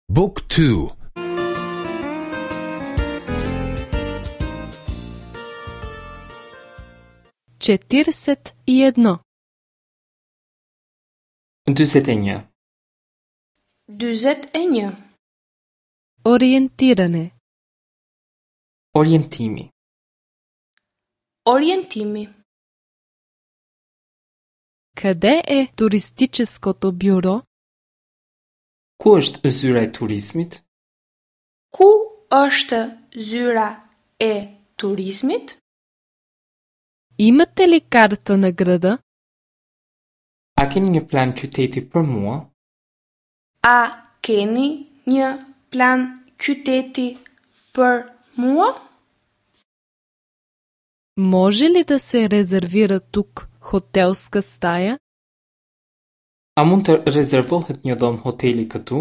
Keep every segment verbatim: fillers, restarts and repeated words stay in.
Book two. четиридесет и едно. Dyzet e një. Dyzet e një. Ориентиране. Orientimi. Orientimi. Къде е туристическото бюро? Ku është zyra e turizmit? Ku është zyra e turizmit? Имате ли карта на града? A keni një plan qyteti për mua? A keni një plan qyteti për mua? Може ли да се резервира тук хотелска стая? A mund të rezervohet një dhomë hoteli këtu?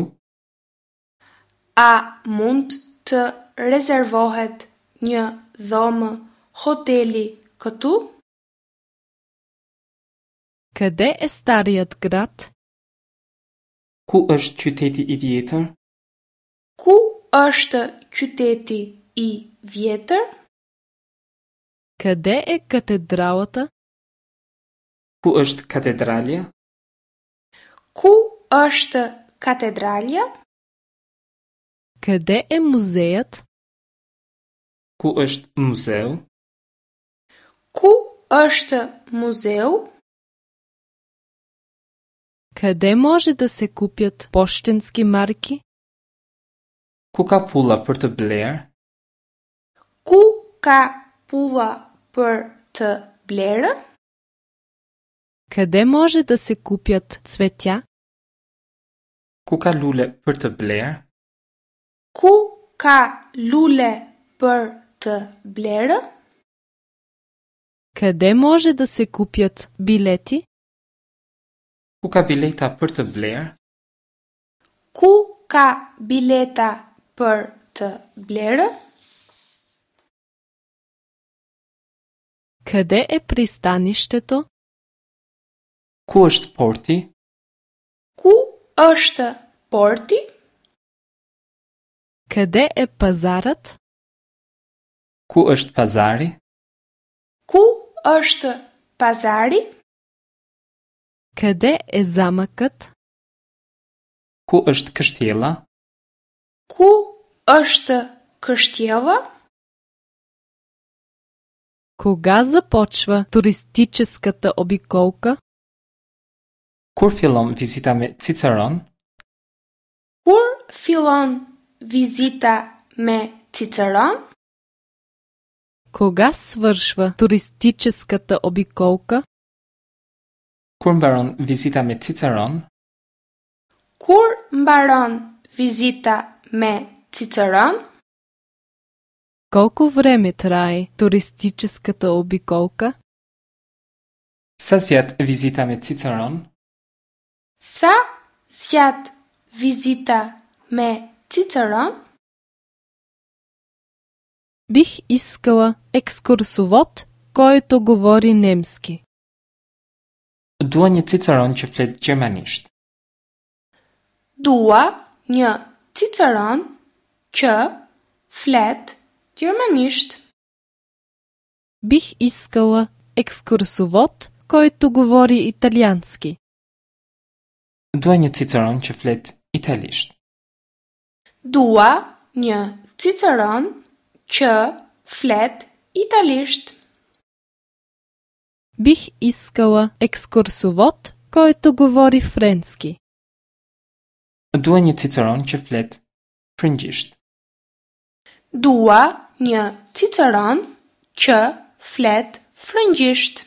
A mund të rezervohet një dhomë hoteli këtu? Къде е старият град? Ku është qyteti i vjetër? Ku është qyteti i vjetër? Къде е катедралата? Ku është katedralja? Ku është katedralja? Къде е музеят? Ku është muzeu? Ku është muzeu? Къде може да се купят пощенски марки? Ku ka pulla për të bler? Ku ka pulla për të blerë? Къде може да се купят цветя? Ku ka lule për të bler? Ku ka lule për të blerë? Къде може да се купят билети? Ku ka bileta për të bler? Ku ka bileta për të blerë? Къде е пристанището? Ku është porti? Ku është porti? Къде е пазарът? Ku është pazari? Ku është pazari? Къде е замъкът? Ku është kështjella? Ku është kështjella? Кога започва туристическата обиколка? Kur fillon vizita me Ciceron? Kur fillon vizita me Ciceron? Кога свършва туристическата обиколка? Kur mbaron vizita me Ciceron? Kur mbaron vizita me Ciceron? Колко време трае туристическата обиколка? Sa zjat vizita me Ciceron? Sa zjat vizita me Ciceron? Бих искала екскурсовод, който говори немски. Dua një Ciceron që flet gjermanisht. Dua një Ciceron që flet gjermanisht. Бих искала екскурсовод, който говори италиански. Dua një Ciceron që flet italisht. Dua një Ciceron që flet italisht. Бих искала екскурсовод, който говори френски. Dua një Ciceron që flet frëngjisht. Dua një Ciceron që flet frëngjisht.